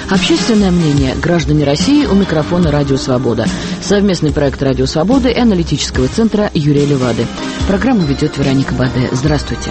Общественное мнение. Граждане России, у микрофона «Радио Свобода». Совместный проект «Радио Свободы» и аналитического центра Юрия Левады. Программу ведет Вероника Баде. Здравствуйте.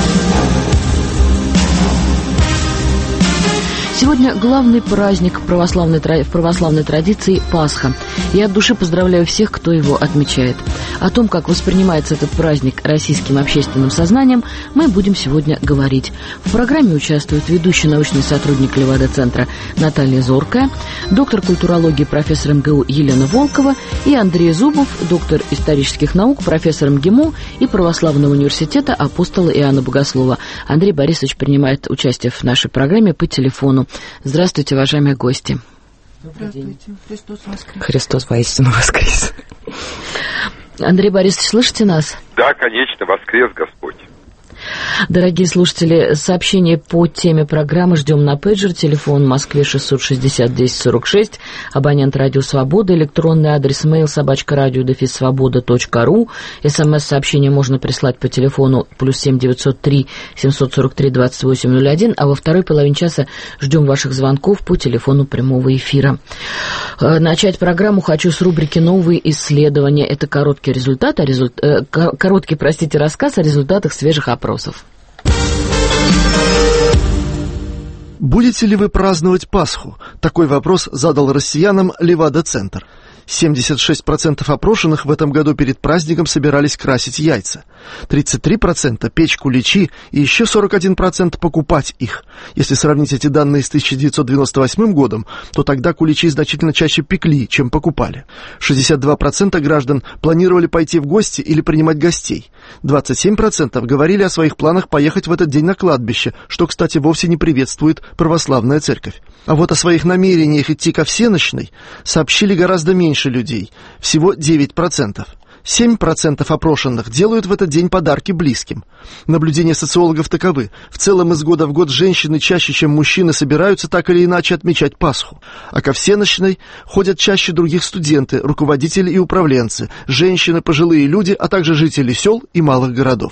Сегодня главный праздник в православной традиции – Пасха. Я от души поздравляю всех, кто его отмечает. О том, как воспринимается этот праздник российским общественным сознанием, мы будем сегодня говорить. В программе участвуют ведущий научный сотрудник Левада-центра Наталья Зоркая, доктор культурологии, профессор МГУ Елена Волкова и Андрей Зубов, доктор исторических наук, профессор МГИМО и Православного университета Апостола Иоанна Богослова. Андрей Борисович принимает участие в нашей программе по телефону. Здравствуйте, уважаемые гости. Добрый день. Христос воскрес. Христос воистину воскрес. Андрей Борисович, слышите нас? Да, конечно, воскрес Господь. Дорогие слушатели, сообщения по теме программы ждем на пейджер. Телефон в Москве 660-1046, абонент «Радио Свобода», электронный адрес mail @radio-svoboda.ru. СМС-сообщение можно прислать по телефону +7 903 743 2801, а во второй половине часа ждем ваших звонков по телефону прямого эфира. Начать программу хочу с рубрики «Новые исследования». Это короткий рассказ о результатах свежих опросов. Будете ли вы праздновать Пасху? Такой вопрос задал россиянам Левада-центр. 76% опрошенных в этом году перед праздником собирались красить яйца, 33% печь куличи и еще 41% покупать их. Если сравнить эти данные с 1998 годом, то тогда куличи значительно чаще пекли, чем покупали. 62% граждан планировали пойти в гости или принимать гостей. 27% говорили о своих планах поехать в этот день на кладбище, что, кстати, вовсе не приветствует православная церковь. А вот о своих намерениях идти ко всенощной сообщили гораздо меньше людей, всего 9%. 7% опрошенных делают в этот день подарки близким. Наблюдения социологов таковы. В целом из года в год женщины чаще, чем мужчины, собираются так или иначе отмечать Пасху. А ко всенощной ходят чаще других студенты, руководители и управленцы, женщины, пожилые люди, а также жители сел и малых городов.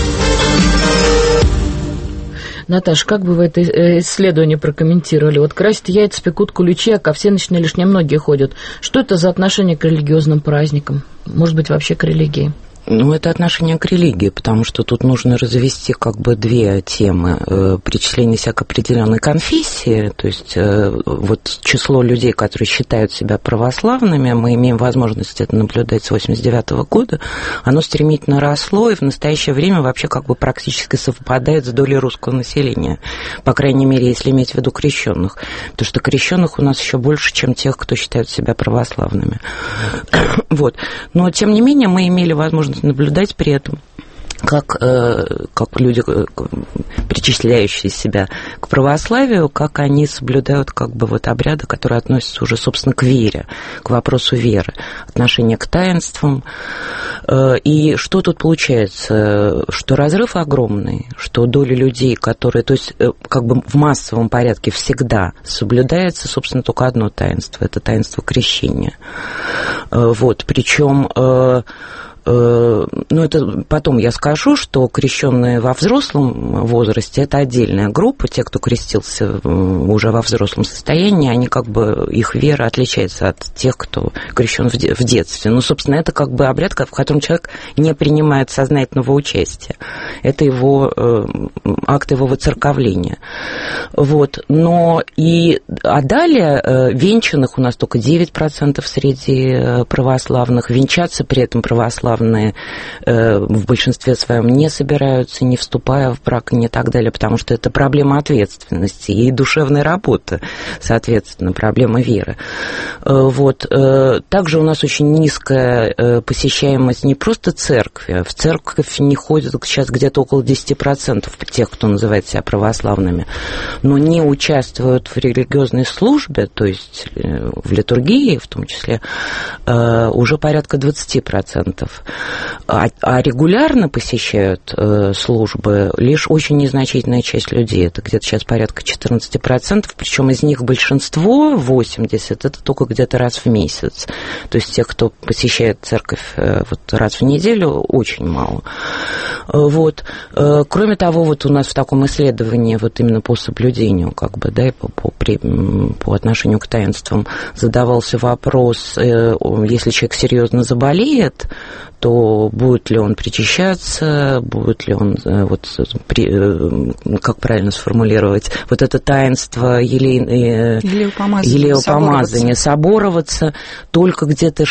Наташа, как бы вы это исследование прокомментировали? Вот красят яйца, пекут куличи, а ко всенощной лишь немногие ходят. Что это за отношение к религиозным праздникам? Может быть, вообще к религии? Ну, это отношение к религии, потому что тут нужно развести как бы две темы. Причисление себя к определенной конфессии, то есть вот число людей, которые считают себя православными, мы имеем возможность это наблюдать с 1989 года, оно стремительно росло и в настоящее время вообще как бы практически совпадает с долей русского населения, по крайней мере, если иметь в виду крещенных, потому что крещенных у нас еще больше, чем тех, кто считает себя православными. Вот. Но, тем не менее, мы имели возможность наблюдать при этом, как люди, причисляющие себя к православию, как они соблюдают как бы вот обряды, которые относятся уже, собственно, к вере, к вопросу веры, отношение к таинствам. И что тут получается? Что разрыв огромный, что доля людей, которые, то есть как бы в массовом порядке всегда соблюдается, собственно, только одно таинство, это таинство крещения. Вот, причем ну, это потом я скажу, что крещенные во взрослом возрасте – это отдельная группа. Те, кто крестился уже во взрослом состоянии, они как бы, их вера отличается от тех, кто крещен в детстве. Ну, собственно, это как бы обряд, в котором человек не принимает сознательного участия. Это его акт его воцерковления. Вот. Но а далее венчанных у нас только 9% среди православных. Венчаться при этом православные в большинстве своем не собираются, не вступая в брак и не так далее, потому что это проблема ответственности и душевной работы, соответственно, проблема веры. Вот. Также у нас очень низкая посещаемость не просто церкви. В церковь не ходят сейчас где-то около 10% тех, кто называет себя православными, но не участвуют в религиозной службе, то есть в литургии в том числе, уже порядка 20%. А регулярно посещают службы лишь очень незначительная часть людей. Это где-то сейчас порядка 14%, причем из них большинство, 80%, это только где-то раз в месяц. То есть тех, кто посещает церковь вот раз в неделю, очень мало. Вот. Кроме того, вот у нас в таком исследовании вот именно по соблюдению, как бы, да, и по отношению к таинствам задавался вопрос, если человек серьезно заболеет, то будет ли он причащаться, будет ли он, вот, как правильно сформулировать, вот это таинство елеупомазания, собороваться, только где-то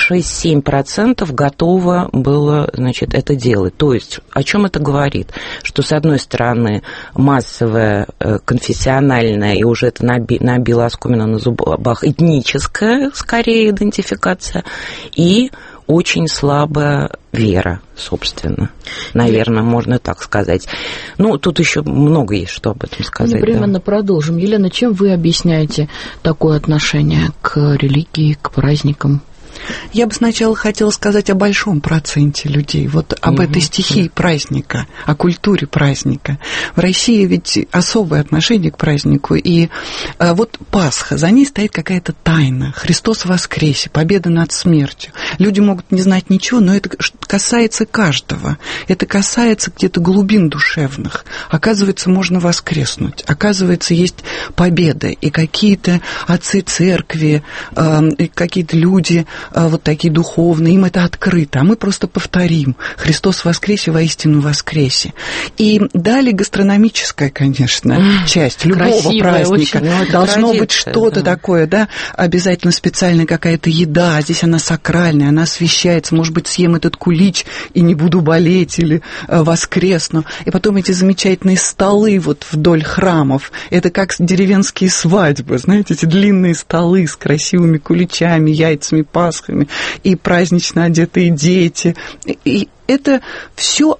6-7% готово было, значит, это делать. То есть, о чем это говорит? Что, с одной стороны, массовая, конфессиональная, и уже это набило оскомину на зубах, этническая, скорее, идентификация, и очень слабая вера, собственно. Наверное, можно так сказать. Ну, тут еще много есть, что об этом сказать. Непременно продолжим. Елена, чем вы объясняете такое отношение к религии, к праздникам? Я бы сначала хотела сказать о большом проценте людей, вот об этой стихии праздника, о культуре праздника. В России ведь особое отношение к празднику, и вот Пасха, за ней стоит какая-то тайна, Христос воскресе, победа над смертью. Люди могут не знать ничего, но это касается каждого, это касается где-то глубин душевных. Оказывается, можно воскреснуть, оказывается, есть победа, и какие-то отцы церкви, и какие-то люди, вот такие духовные, им это открыто, а мы просто повторим: Христос воскресе, воистину воскресе. И далее гастрономическая, конечно, часть любого красивая, праздника. Очень, должно быть что-то такое, да, обязательно специальная какая-то еда, здесь она сакральная, она освящается, может быть, съем этот кулич и не буду болеть, или воскресну. И потом эти замечательные столы вот вдоль храмов, это как деревенские свадьбы, знаете, эти длинные столы с красивыми куличами, яйцами, пасхами, и празднично одетые дети. И это все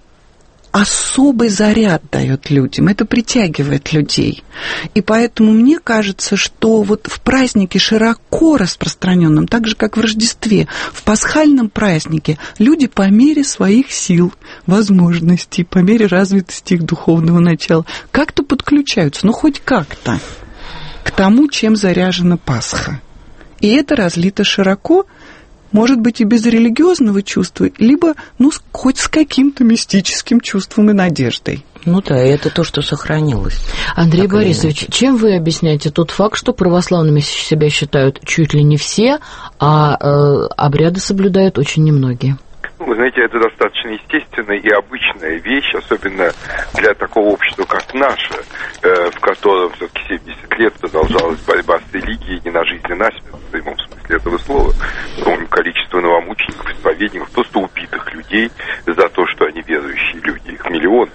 особый заряд дает людям, это притягивает людей. И поэтому мне кажется, что вот в празднике широко распространенном, так же, как в Рождестве, в пасхальном празднике люди по мере своих сил, возможностей, по мере развитости их духовного начала как-то подключаются, ну хоть как-то, к тому, чем заряжена Пасха. И это разлито широко, может быть, и без религиозного чувства, либо, ну, хоть с каким-то мистическим чувством и надеждой. Ну да, и это то, что сохранилось. Андрей Борисович, чем вы объясняете тот факт, что православными себя считают чуть ли не все, а обряды соблюдают очень немногие? Вы знаете, это достаточно естественная и обычная вещь, особенно для такого общества, как наше, в котором все-таки 70 лет продолжалась борьба с религией не на жизнь, а на смерть, в прямом смысле этого слова. Помним количество новомучеников, исповедников, просто убитых людей за то, что они верующие люди, их миллион.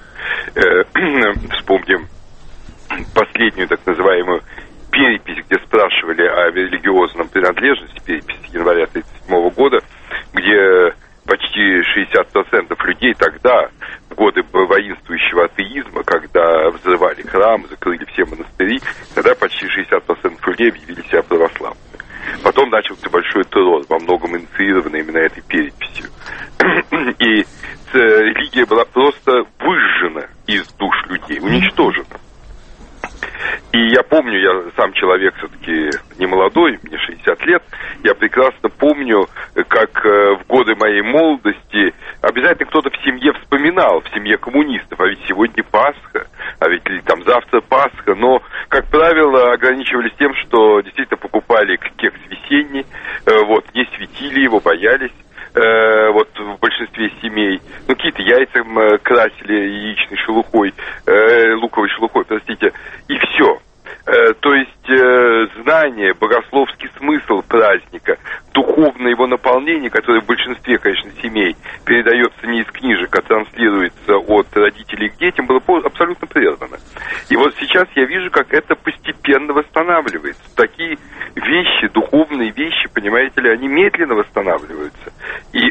Вспомним последнюю так называемую перепись, где спрашивали о религиозном принадлежности, перепись января 1937 года, где почти 60% людей тогда, в годы воинствующего атеизма, когда взрывали храмы, закрыли все монастыри, тогда почти 60% людей объявили себя православными. Потом начался большой террор, во многом инициированный именно этой переписью. И религия была просто выжжена из душ людей, уничтожена. И я помню, я сам человек все-таки не молодой, мне 60 лет, я прекрасно помню, как в годы моей молодости обязательно кто-то в семье вспоминал, в семье коммунистов, а ведь сегодня Пасха, а ведь там завтра Пасха, но, как правило, ограничивались тем, что действительно покупали кекс весенний, вот, не светили его, боялись. Вот в большинстве семей, ну, какие-то яйца красили яичной шелухой, луковой шелухой, простите, и все. То есть знание, богословский смысл праздника, духовное его наполнение, которое в большинстве, конечно, семей передается не из книжек, а транслируется от родителей к детям, было абсолютно прервано. И вот сейчас я вижу, как это постепенно восстанавливается. Такие вещи, духовные вещи, понимаете ли, они медленно восстанавливаются. И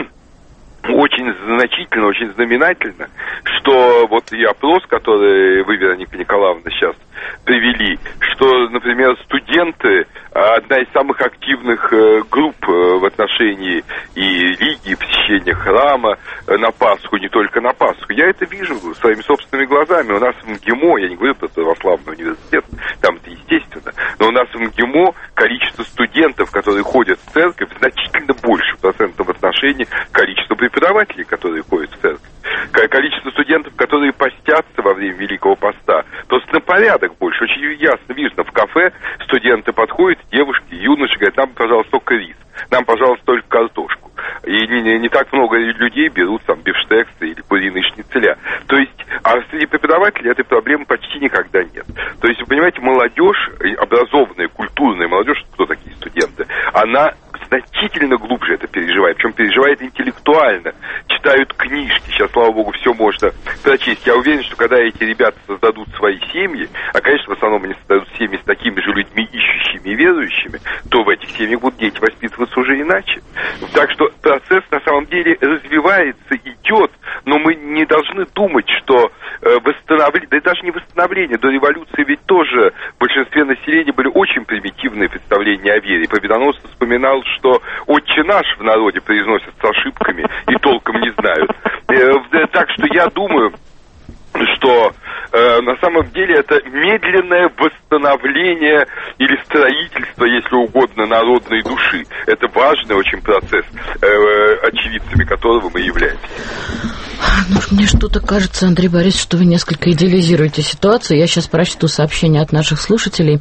очень значительно, очень знаменательно, что вот и опрос, который вы, Вероника Николаевна, сейчас привели, что, например, студенты, одна из самых активных групп в отношении и религии, посещения храма на Пасху, не только на Пасху. Я это вижу своими собственными глазами. У нас в МГИМО, я не говорю про православный университет, там это естественно, но у нас в МГИМО количество студентов, которые ходят в церковь, значительно больше процентов в отношении количества преподавателей, которые ходят в церковь. количество студентов, которые постятся во время Великого Поста, просто на порядок больше. Очень ясно видно, в кафе студенты подходят, девушки, юноши, говорят, нам, пожалуйста, только рис, нам, пожалуйста, только картошку. И не так много людей берут там бифштексы или куриные шницеля. То есть, а среди преподавателей этой проблемы почти никогда нет. То есть, вы понимаете, молодежь, образованная, культурная молодежь, кто такие студенты, она значительно глубже это переживает, причем переживает интеллектуально, читают книжки, сейчас, слава богу, все можно прочесть. Я уверен, что когда эти ребята создадут свои семьи, а, конечно, в основном они создадут семьи с такими же людьми, ищущими и верующими, то в этих семьях будут дети воспитываться уже иначе. Так что процесс на самом деле развивается, идет, но мы не должны думать, что восстановление, да и даже не восстановление, до революции ведь тоже в большинстве населения были очень примитивные представления о вере. Победоносец вспоминал, что «Отче наш» в народе произносят с ошибками и толком не знают. Так что я думаю, что на самом деле это медленное восстановление или строительство, если угодно, народной души. Это важный очень процесс, очевидцами которого мы являемся. Ну, мне что-то кажется, Андрей Борисович, что вы несколько идеализируете ситуацию. Я сейчас прочту сообщение от наших слушателей.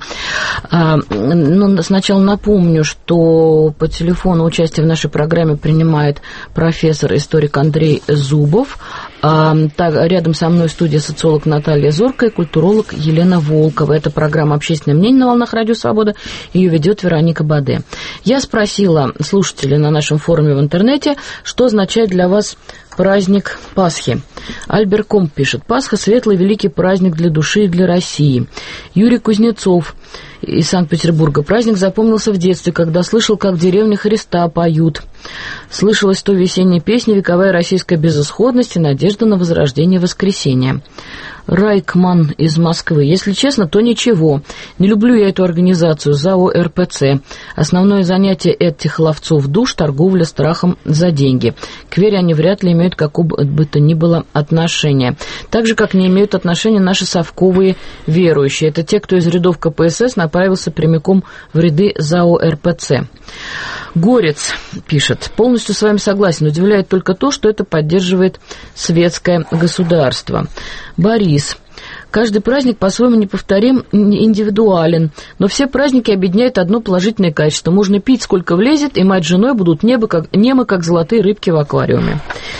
Ну, сначала напомню, что по телефону участие в нашей программе принимает профессор-историк Андрей Зубов. Рядом со мной в студии социолог Наталья Зорко и культуролог Елена Волкова. Это программа «Общественное мнение» на волнах Радио Свобода. Ее ведет Вероника Баде. Я спросила слушателей на нашем форуме в интернете, что означает для вас праздник Пасхи. Альбер Комп пишет: Пасха – светлый великий праздник для души и для России. Юрий Кузнецов из Санкт-Петербурга: праздник запомнился в детстве, когда слышал, как в деревне Христа поют. Слышалась то весенняя песня, вековая российская безысходность и надежда на возрождение воскресения. Райкман из Москвы: если честно, то ничего. Не люблю я эту организацию, ЗАО РПЦ. Основное занятие этих ловцов душ – торговля страхом за деньги. К вере они вряд ли имеют какого бы то ни было отношения. Так же, как не имеют отношения наши совковые верующие. Это те, кто из рядов КПСС направился прямиком в ряды ЗАО РПЦ. Горец пишет: полностью с вами согласен. Удивляет только то, что это поддерживает светское государство. Борис: каждый праздник по-своему неповторим, индивидуален, но все праздники объединяют одно положительное качество. Можно пить, сколько влезет, и мать с женой будут немы, как золотые рыбки в аквариуме.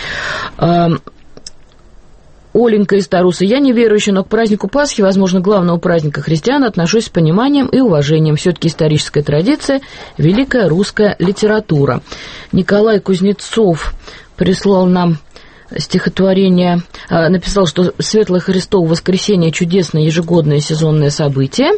Оленька из Таруса: я не верующий, но к празднику Пасхи, возможно, главного праздника христиан, отношусь с пониманием и уважением. Все-таки историческая традиция, великая русская литература. Николай Кузнецов прислал нам стихотворение, написал, что Светлое Христово воскресенье — чудесное ежегодное сезонное событие,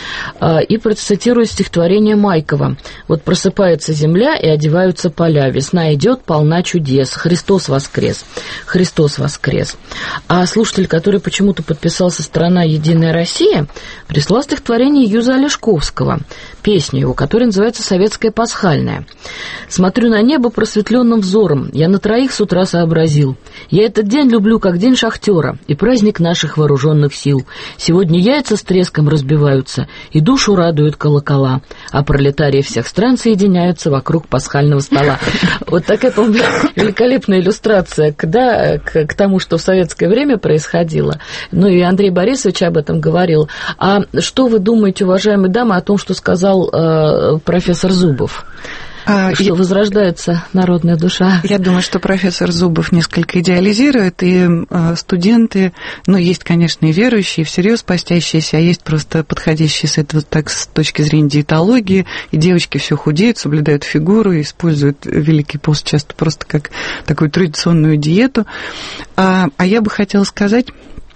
и процитирует стихотворение Майкова. Вот просыпается земля и одеваются поля, весна идет, полна чудес, Христос воскрес, Христос воскрес. А слушатель, который почему-то подписался «Страна Единая Россия», прислал стихотворение Юза Олешковского, песню его, которая называется «Советская пасхальная». Смотрю на небо просветленным взором, я на троих с утра сообразил. Я этот день люблю как день шахтера и праздник наших вооруженных сил. Сегодня яйца с треском разбиваются, и душу радуют колокола, а пролетарии всех стран соединяются вокруг пасхального стола. Вот такая, по-моему, великолепная иллюстрация к тому, что в советское время происходило. Ну и Андрей Борисович об этом говорил. А что вы думаете, уважаемые дамы, о том, что сказал профессор Зубов? Что возрождается народная душа. Я думаю, что профессор Зубов несколько идеализирует, и студенты, ну, есть, конечно, и верующие, и всерьез постящиеся, а есть просто подходящие с этого так, с точки зрения диетологии, и девочки все худеют, соблюдают фигуру, используют Великий пост часто просто как такую традиционную диету. А я бы хотела сказать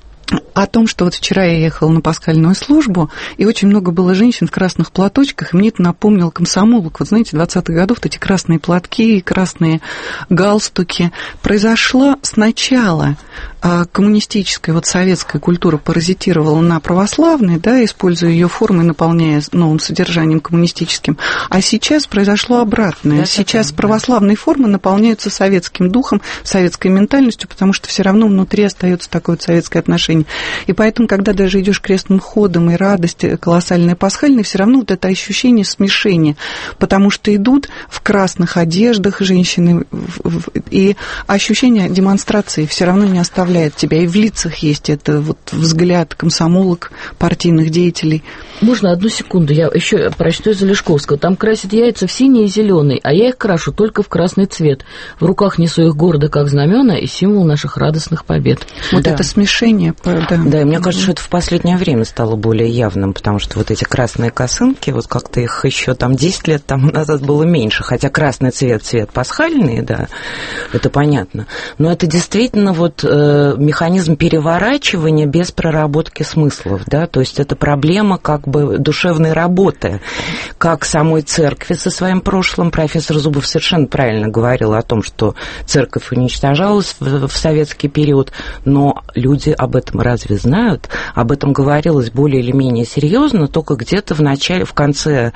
о том, что вот вчера я ехала на пасхальную службу, и очень много было женщин в красных платочках, и мне это напомнило комсомолок. Вот знаете, 20-х годов эти красные платки, красные галстуки. Произошло сначала коммунистическая, вот советская культура паразитировала на православной, да, используя ее формы, наполняя новым содержанием коммунистическим. А сейчас произошло обратное. Сейчас православные формы наполняются советским духом, советской ментальностью, потому что все равно внутри остается такое вот советское отношение. И поэтому, когда даже идешь крестным ходом, и радость колоссальная пасхальная, все равно вот это ощущение смешения, потому что идут в красных одеждах женщины, и ощущение демонстрации все равно не оставляется. направляет тебя, и в лицах есть это вот взгляд комсомолок, партийных деятелей. Можно одну секунду, я еще прочту из Олешковского. Там красят яйца в синий и зеленый, а я их крашу только в красный цвет. В руках несу их гордо, как знамена, и символ наших радостных побед. Вот это смешение. Да, и мне кажется, что это в последнее время стало более явным, потому что вот эти красные косынки, вот как-то их еще там 10 лет тому назад было меньше, хотя красный цвет пасхальный, да, это понятно. Но это действительно вот механизм переворачивания без проработки смыслов, да, то есть это проблема как бы душевной работы, как самой церкви со своим прошлым. Профессор Зубов совершенно правильно говорил о том, что церковь уничтожалась в советский период, но люди об этом разве знают? Об этом говорилось более или менее серьезно только где-то в начале, в конце,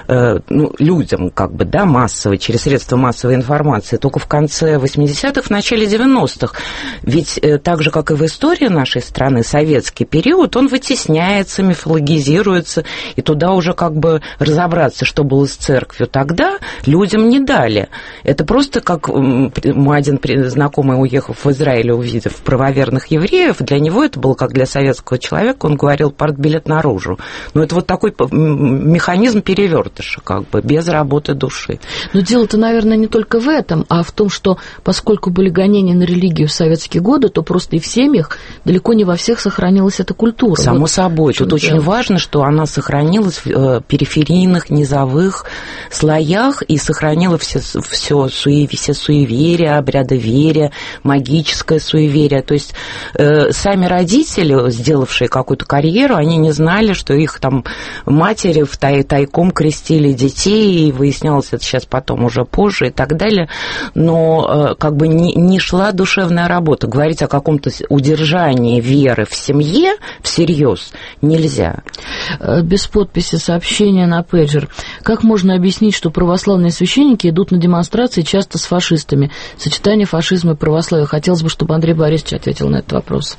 людям как бы, да, массово, через средства массовой информации, только в конце 80-х, в начале 90-х. Ведь так же, как и в истории нашей страны, советский период, он вытесняется, мифологизируется, и туда уже как бы разобраться, что было с церковью тогда, людям не дали. Это просто как мой один знакомый, уехав в Израиль, увидев правоверных евреев, для него это было как для советского человека, он говорил, партбилет наружу. Но это вот такой механизм перевертыша, как бы, без работы души. Но дело-то, наверное, не только в этом, а в том, что поскольку были гонения на религию в советские годы, то просто и в семьях далеко не во всех сохранилась эта культура. Само собой. Тут очень важно, что она сохранилась в периферийных, низовых слоях и сохранила все суеверия, обрядоверия, магическое суеверие. То есть сами родители, сделавшие какую-то карьеру, они не знали, что их там матери тайком крестили детей, и выяснялось это сейчас потом уже позже и так далее. Но как бы не шла душевная работа. Говорить о каком-то удержании веры в семье всерьез нельзя. Без подписи сообщения на пейджер. Как можно объяснить, что православные священники идут на демонстрации часто с фашистами? Сочетание фашизма и православия. Хотелось бы, чтобы Андрей Борисович ответил на этот вопрос.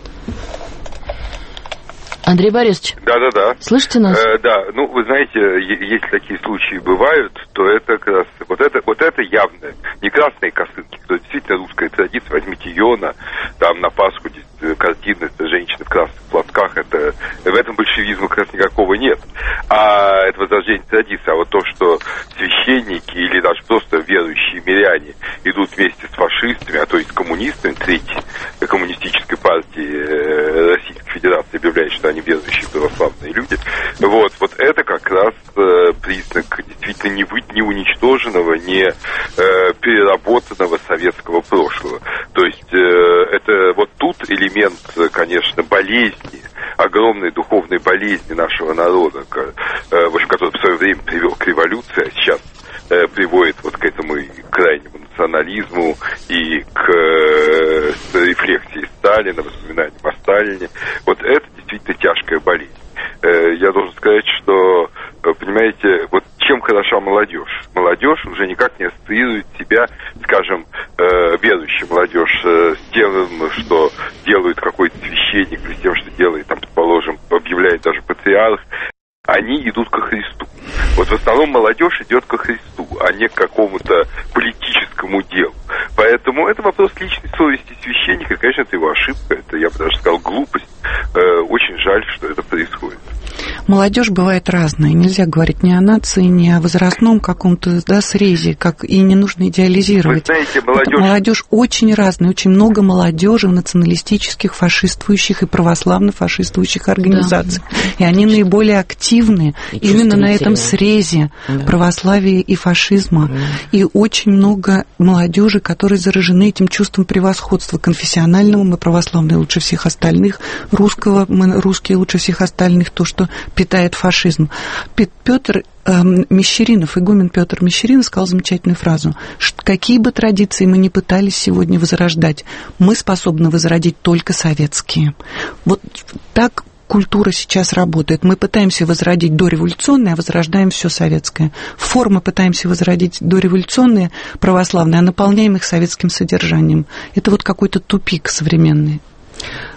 Андрей Борисович. Да. Слышите нас? Да, ну, вы знаете, если такие случаи бывают, то это как раз, вот это явно, не красные косынки, то действительно русская традиция, возьмите Йона, там на Пасху картины женщины в красных платках, в этом большевизма как раз никакого нет. А это возрождение традиции. А вот то, что священники или даже просто верующие миряне идут вместе с фашистами, а то и с коммунистами, третьей коммунистической партии Российской Федерации, объявляет, что они верующие православные люди, вот это как раз признак действительно не уничтоженного, не переработанного советского прошлого. То есть это вот тут элемент, конечно, болезни, огромной духовной болезни нашего народа, в общем, который в свое время привел к революции, а сейчас приводит вот к этому и крайнему национализму и к рефлексии Сталина, воспоминаниям о Сталине. Вот это действительно тяжкая болезнь. Я должен сказать, что, понимаете, вот чем хороша молодежь? Молодежь уже никак не ассоциирует себя, скажем, верующая молодежь с тем, что делает какой-то священник, или с тем, что делает, там, предположим, объявляет даже патриарх. Они идут ко Христу. Вот в основном молодежь идет ко Христу, а не к какому-то политическому делу. Поэтому это вопрос личной совести священника. Конечно, это его ошибка, это, я бы даже сказал, глупость. Очень жаль, что это происходит. Молодежь бывает разная. Нельзя говорить ни о нации, ни о возрастном каком-то, да, срезе, и не нужно идеализировать. Вы знаете, молодежь очень разная. Очень много молодежи в националистических, фашистующих и православно-фашистующих организациях. Да. И они наиболее активны именно на этом срезе православия и фашизма. И очень много молодежи, которые заражены этим чувством превосходства конфессионального. Мы православные лучше всех остальных. Русского мы русские лучше всех остальных. То, что питает фашизм. Петр Мещеринов, игумен Петр Мещеринов сказал замечательную фразу, что какие бы традиции мы ни пытались сегодня возрождать, мы способны возродить только советские. Вот так культура сейчас работает. Мы пытаемся возродить дореволюционное, а возрождаем все советское. Формы пытаемся возродить дореволюционные, православные, а наполняем их советским содержанием. Это вот какой-то тупик современный.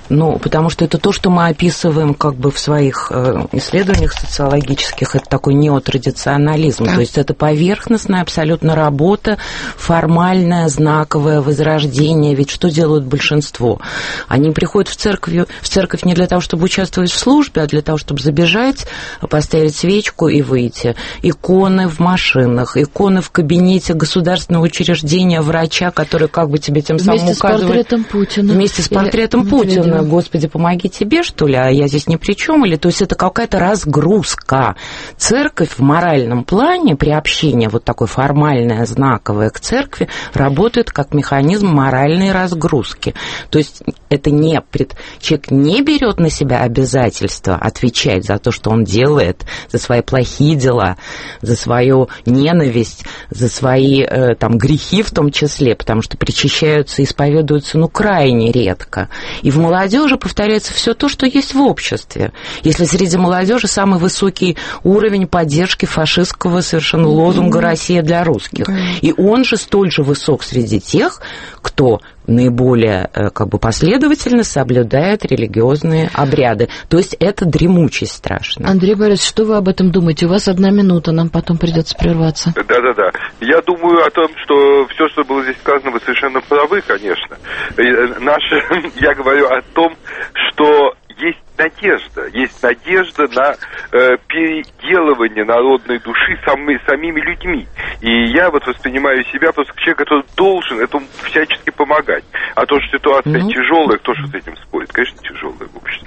Ну, потому что это то, что мы описываем как бы в своих исследованиях социологических, это такой неотрадиционализм, да. То есть это поверхностная абсолютно работа, формальное, знаковое возрождение. Ведь что делают большинство? Они приходят в церковь не для того, чтобы участвовать в службе, а для того, чтобы забежать, поставить свечку и выйти. Иконы в машинах, иконы в кабинете государственного учреждения, врача, который как бы тебе тем самым указывает. Вместе с портретом Путина. Вместе с портретом Путина. Господи, помоги тебе, что ли, а я здесь ни при чем? Или, то есть это какая-то разгрузка. Церковь в моральном плане, приобщение вот такое формальное, знаковое к церкви, работает как механизм моральной разгрузки. То есть это не человек не берет на себя обязательство отвечать за то, что он делает, за свои плохие дела, за свою ненависть, за свои там грехи в том числе, потому что причащаются и исповедуются, ну, крайне редко. И в молодежи повторяется все то, что есть в обществе. Если среди молодежи самый высокий уровень поддержки фашистского совершенно лозунга «Россия для русских». И он же столь же высок среди тех, кто наиболее как бы последовательно соблюдает религиозные обряды. То есть это дремучесть страшная. Андрей Борисович, что вы об этом думаете? У вас 1 минута, нам потом придется прерваться. Да. Я думаю о том, что все, что было здесь сказано, вы совершенно правы, конечно. Я говорю о том, что есть надежда на переделывание народной души самими людьми. И я вот воспринимаю себя просто как человек, который должен этому всячески помогать. А то, что ситуация тяжелая, кто же с этим спорит? Конечно, тяжелая в обществе.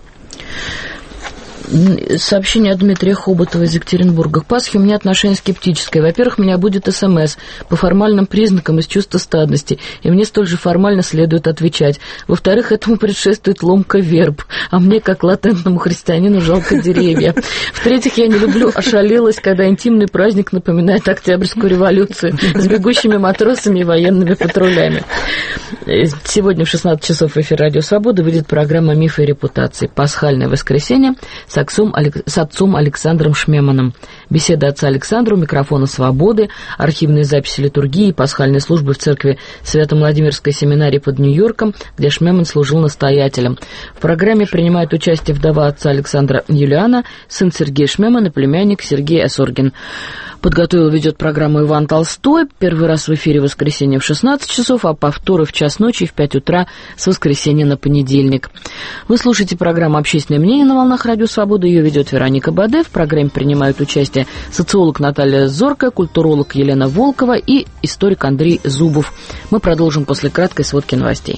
Сообщение от Дмитрия Хоботова из Екатеринбурга. К Пасхе у меня отношение скептическое. Во-первых, меня будет СМС по формальным признакам из чувства стадности, и мне столь же формально следует отвечать. Во-вторых, этому предшествует ломка верб, а мне, как латентному христианину, жалко деревья. В-третьих, я не люблю ошалелость, когда интимный праздник напоминает Октябрьскую революцию с бегущими матросами и военными патрулями. Сегодня в 16 часов в эфире «Радио Свобода» выйдет программа «Мифы и репутации. Пасхальное воскресенье» с отцом Александром Шмеманом. Беседа отца Александра у микрофона «Свободы», архивные записи литургии и пасхальной службы в церкви Свято-Владимирской семинарии под Нью-Йорком, где Шмеман служил настоятелем. В программе принимают участие вдова отца Александра Юлиана, сын Сергея Шмеман и племянник Сергей Осоргин. Подготовил и ведет программу Иван Толстой. Первый раз в эфире в воскресенье в 16 часов, а повторы в час ночи и в 5 утра с воскресенья на понедельник. Вы слушаете программу «Общественное мнение» на волнах «Радио Свобода». Ее ведет Вероника Баде. В программе принимают участие социолог Наталья Зоркая, культуролог Елена Волкова и историк Андрей Зубов. Мы продолжим после краткой сводки новостей.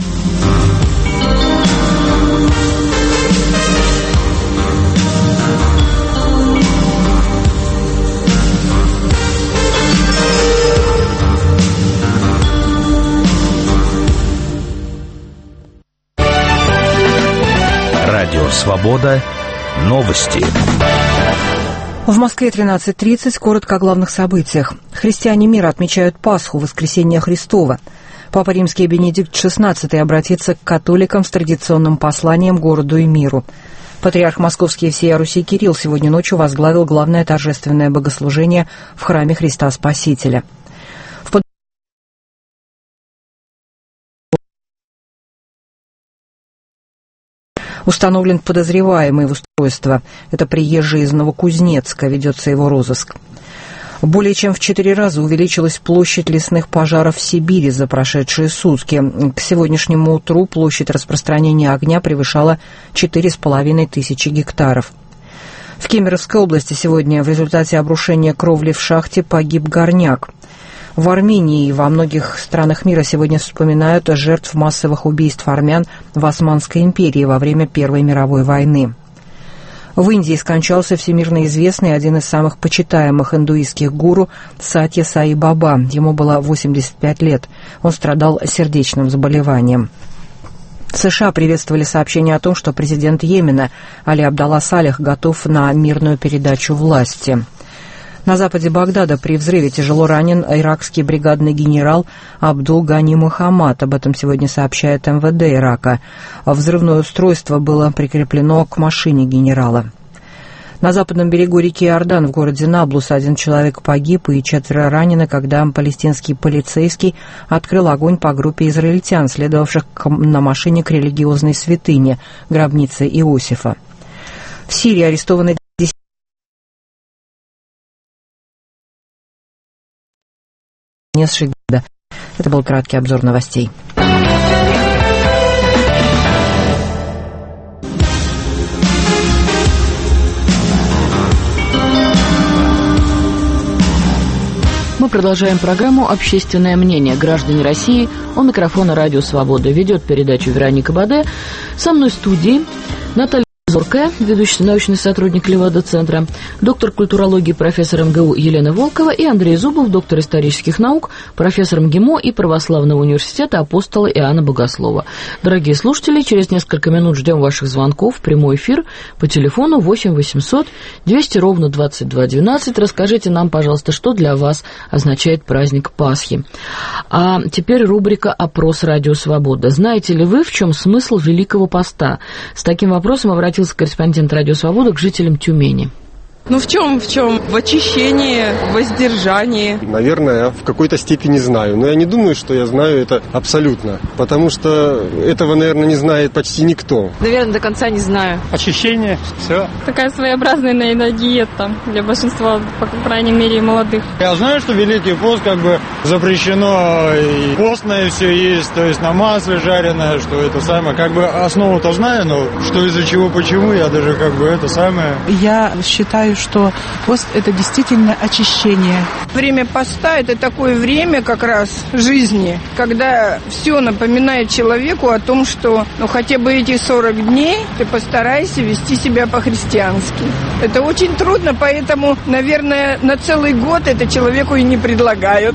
Радио «Свобода». Новости. В Москве 13:30. Коротко о главных событиях. Христиане мира отмечают Пасху, Воскресение Христово. Папа Римский Бенедикт XVI обратится к католикам с традиционным посланием городу и миру. Патриарх Московский и всея Руси Кирилл сегодня ночью возглавил главное торжественное богослужение в храме Христа Спасителя. Установлен подозреваемый в устройство. Это приезжий из Новокузнецка, ведется его розыск. Более чем в 4 раза увеличилась площадь лесных пожаров в Сибири за прошедшие сутки. К сегодняшнему утру площадь распространения огня превышала 4500 гектаров. В Кемеровской области сегодня в результате обрушения кровли в шахте погиб горняк. В Армении и во многих странах мира сегодня вспоминают жертв массовых убийств армян в Османской империи во время Первой мировой войны. В Индии скончался всемирно известный, один из самых почитаемых индуистских гуру Сатья Саи Баба. Ему было 85 лет. Он страдал сердечным заболеванием. США приветствовали сообщение о том, что президент Йемена Али Абдалла Салих готов на мирную передачу власти. На западе Багдада при взрыве тяжело ранен иракский бригадный генерал Абдул Гани Мухаммад. Об этом сегодня сообщает МВД Ирака. Взрывное устройство было прикреплено к машине генерала. На западном берегу реки Иордан в городе Наблус 1 человек погиб и 4 ранены, когда палестинский полицейский открыл огонь по группе израильтян, следовавших на машине к религиозной святыне, гробнице Иосифа. В Сирии арестованы 10 года. Это был краткий обзор новостей. Мы продолжаем программу «Общественное мнение. Граждане России». У микрофона «Радио Свобода». Ведет передачу Вероника Баде. Со мной в студии Наталья Зоркая, ведущий научный сотрудник Левада-центра, доктор культурологии, профессор МГУ Елена Волкова и Андрей Зубов, доктор исторических наук, профессор МГИМО и Православного университета Апостола Иоанна Богослова. Дорогие слушатели, через несколько минут ждем ваших звонков в прямой эфир по телефону 8 800 200 ровно 2212. Расскажите нам, пожалуйста, что для вас означает праздник Пасхи. А теперь рубрика «Опрос Радио Свобода». Знаете ли вы, в чем смысл Великого Поста? С таким вопросом обратился корреспондент «Радио Свобода» к жителям Тюмени. Ну в чем? В очищении, в воздержании. Наверное, я в какой-то степени знаю, но я не думаю, что я знаю это абсолютно, потому что этого, наверное, не знает почти никто. Наверное, до конца не знаю. Очищение, все. Такая своеобразная, наверное, диета для большинства, по крайней мере, молодых. Я знаю, что Великий пост запрещено, и постное все есть, то есть на масле жареное, что это самое, основу-то знаю, но что из-за чего, почему, я даже это самое. Я считаю, что пост – это действительно очищение. Время поста – это такое время как раз жизни, когда все напоминает человеку о том, что хотя бы эти 40 дней ты постарайся вести себя по-христиански. Это очень трудно, поэтому, наверное, на целый год это человеку и не предлагают.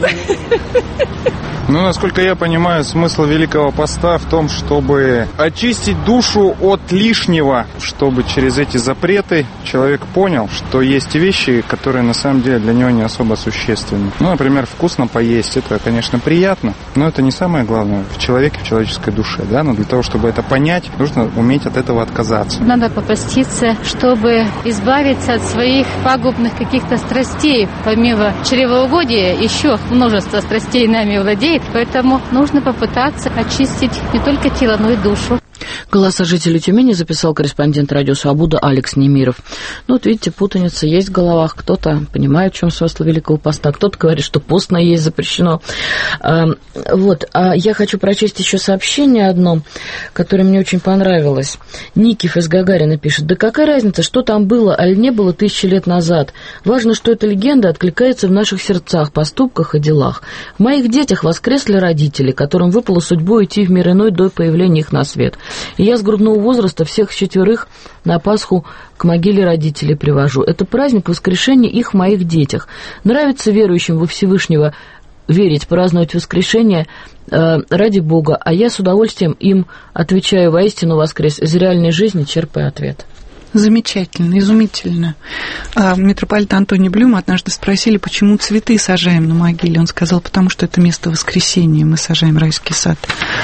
Насколько я понимаю, смысл Великого Поста в том, чтобы очистить душу от лишнего, чтобы через эти запреты человек понял, что есть вещи, которые на самом деле для него не особо существенны. Например, вкусно поесть, это, конечно, приятно, но это не самое главное в человеке, в человеческой душе, да, но для того, чтобы это понять, нужно уметь от этого отказаться. Надо попаститься, чтобы избавиться от своих пагубных каких-то страстей. Помимо чревоугодия, еще множество страстей нами владеет. Поэтому нужно попытаться очистить не только тело, но и душу. Голоса жителей Тюмени записал корреспондент «Радио Свобода» Алекс Немиров. Видите, путаница есть в головах. Кто-то понимает, в чем смысл Великого Поста, кто-то говорит, что постное есть запрещено. А я хочу прочесть еще сообщение одно, которое мне очень понравилось. Никиф из Гагарина пишет: «Да какая разница, что там было, а не было 1000 лет назад? Важно, что эта легенда откликается в наших сердцах, поступках и делах. В моих детях воскресли родители, которым выпало судьбой идти в мир иной до появления их на свет. И я с грудного возраста всех 4 на Пасху к могиле родителей привожу. Это праздник воскрешения их в моих детях. Нравится верующим во Всевышнего верить, праздновать воскрешение ради Бога, а я с удовольствием им отвечаю: воистину воскрес, из реальной жизни черпая ответ». Замечательно, изумительно. Митрополита Антония Блюма однажды спросили, почему цветы сажаем на могиле. Он сказал: потому что это место воскресения, мы сажаем райский сад.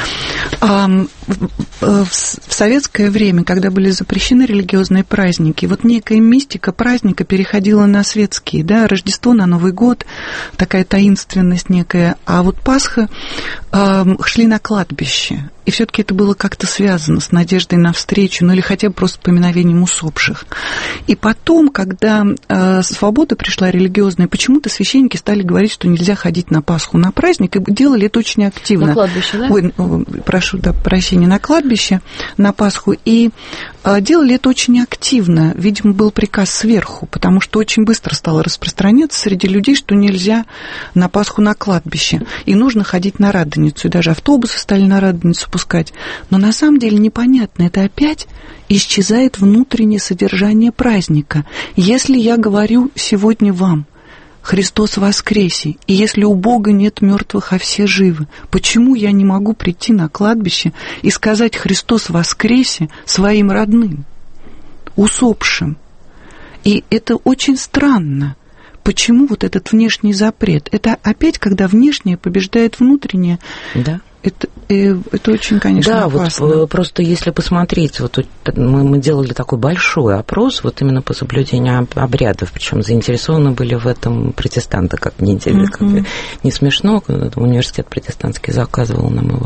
В советское время, когда были запрещены религиозные праздники, некая мистика праздника переходила на светские, да, Рождество на Новый год, такая таинственность некая, а Пасха шли на кладбище. И все-таки это было как-то связано с надеждой на встречу, или хотя бы просто поминовением усопших. И потом, когда свобода пришла религиозная, почему-то священники стали говорить, что нельзя ходить на Пасху, на праздник, и делали это очень активно. На кладбище, да? Прошу прощения, на кладбище, на Пасху. И делали это очень активно. Видимо, был приказ сверху, потому что очень быстро стало распространяться среди людей, что нельзя на Пасху на кладбище. И нужно ходить на Радоницу. И даже автобусы стали на Радоницу пускать. Но на самом деле непонятно, это опять исчезает внутреннее содержание праздника. Если я говорю сегодня вам: Христос воскресе, и если у Бога нет мертвых, а все живы, почему я не могу прийти на кладбище и сказать Христос воскресе своим родным, усопшим? И это очень странно. Почему этот внешний запрет? Это опять, когда внешнее побеждает внутреннее. Да. Это очень, конечно, опасно. Да, вот просто если посмотреть, вот мы делали такой большой опрос вот именно по соблюдению обрядов, причем заинтересованы были в этом протестанты, как мне не смешно, университет протестантский заказывал нам его.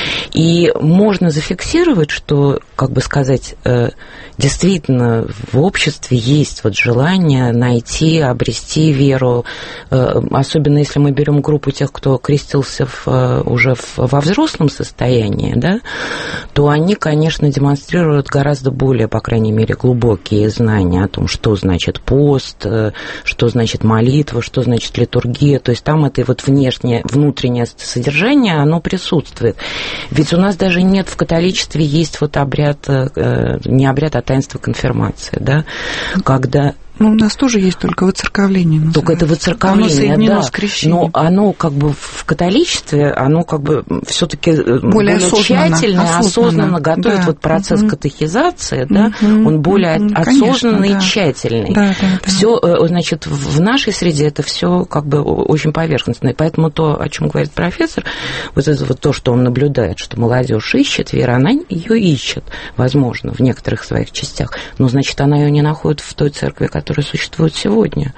И можно зафиксировать, что, как бы сказать, действительно в обществе есть вот желание найти, обрести веру, особенно если мы берем группу тех, кто крестился уже во взрослом состоянии, да, то они, конечно, демонстрируют гораздо более, по крайней мере, глубокие знания о том, что значит пост, что значит молитва, что значит литургия. То есть там это вот внутреннее содержание, оно присутствует. Ведь у нас даже нет в католичестве, есть вот обряд, не обряд, а таинство конфирмации, да, когда... Ну, у нас тоже есть только воцерковление. Называется. Только это воцерковление, оно соединено да. С крещением. Но оно как бы в католичестве, оно как бы все-таки более тщательно, осознанно готовит вот процесс катехизации, да, он более осознанный и тщательный. Да. Все, значит, в нашей среде это все как бы очень поверхностно. И поэтому то, о чем говорит профессор, вот это вот то, что он наблюдает, что молодежь ищет веру, она ее ищет, возможно, в некоторых своих частях, но, значит, она ее не находит в той церкви, которые существуют сегодня.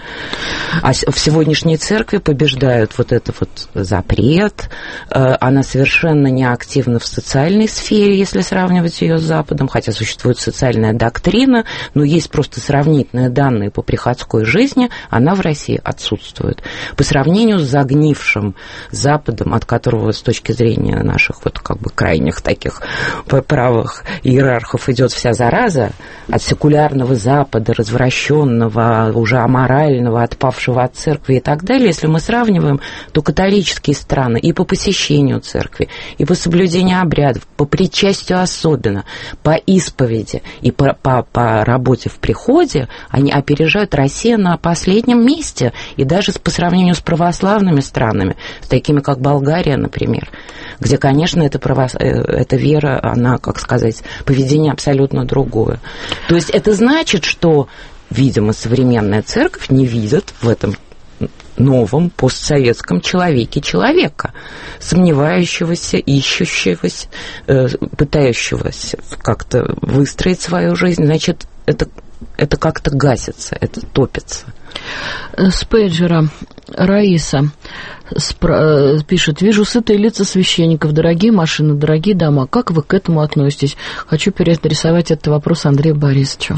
А в сегодняшней церкви побеждают вот этот вот запрет, она совершенно не активна в социальной сфере, если сравнивать ее с Западом, хотя существует социальная доктрина, но есть просто сравнительные данные по приходской жизни, она в России отсутствует. По сравнению с загнившим Западом, от которого с точки зрения наших вот как бы крайних таких правых иерархов идет вся зараза, от секулярного Запада, развращенного, уже аморального, отпавшего от церкви и так далее, если мы сравниваем, то католические страны и по посещению церкви, и по соблюдению обрядов, по причастию особенно, по исповеди и по работе в приходе, они опережают Россию на последнем месте, и даже по сравнению с православными странами, с такими как Болгария, например, где, конечно, эта вера, она, как сказать, поведение абсолютно другое. То есть это значит, что видимо, современная церковь не видит в этом новом постсоветском человеке человека, сомневающегося, ищущегося, пытающегося как-то выстроить свою жизнь. Значит, это как-то гасится, это топится. С пейджера Раиса пишет: вижу сытые лица священников, дорогие машины, дорогие дома. Как вы к этому относитесь? Хочу переадресовать этот вопрос Андрею Борисовичу.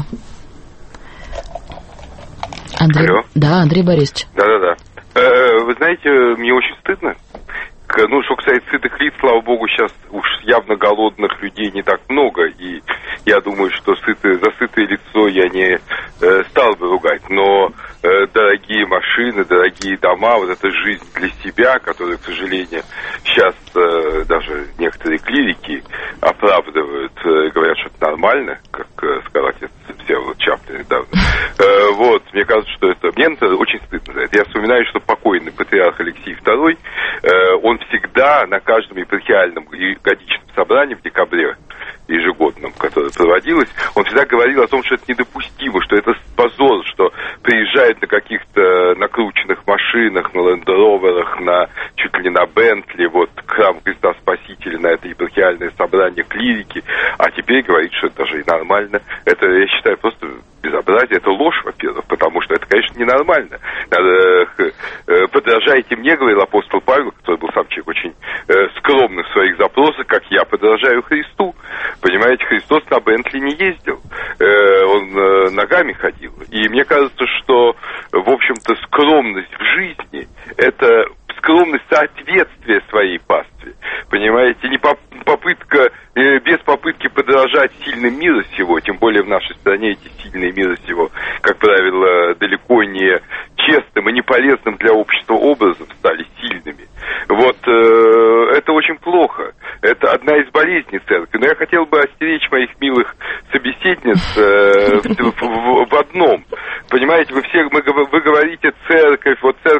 Алло. Да, Андрей Борисович. Да. Вы знаете, мне очень стыдно. Ну, что касается сытых лиц, слава богу, сейчас уж явно голодных людей не так много, и я думаю, что за сытое лицо я не стал бы ругать. Но дорогие машины, дорогие дома, вот эта жизнь для себя, которую, к сожалению, сейчас даже некоторые клирики оправдывают, говорят, что это нормально, как сказал отец Всеволод Чаплин недавно. Вот, мне кажется, что мне очень стыдно за это. Я вспоминаю, что покойный патриарх Алексей II, он всегда на каждом епархиальном и годичном собрании в декабре ежегодном, которое проводилось, он всегда говорил о том, что это недопустимо, что это позор, что приезжают на каких-то накрученных машинах, на лендроверах, чуть ли не на Бентли, вот, к храму Христа Спасителя, на это епархиальное собрание клирики, а теперь говорит, что это даже и нормально. Это, я считаю, просто безобразие, это ложь, во-первых, потому что это, конечно, ненормально. Подражайте мне, говорил апостол Павел, который был сам человек очень скромный в своих запросах, как я подражаю Христу. Понимаете, Христос на Бентли не ездил, он ногами ходил. И мне кажется, что, в общем-то, скромность в жизни – это скромность соответствия своей пастве. Понимаете, не попытка, без попытки подражать сильным мира сего, тем более в нашей стране эти сильные мира сего, как правило, далеко не честным и не полезным для общества образом стали сильными. Вот это очень плохо. Это одна из болезней церкви. Но я хотел бы остеречь моих милых собеседниц в одном. Понимаете, вы говорите церковь, вот церковь такая,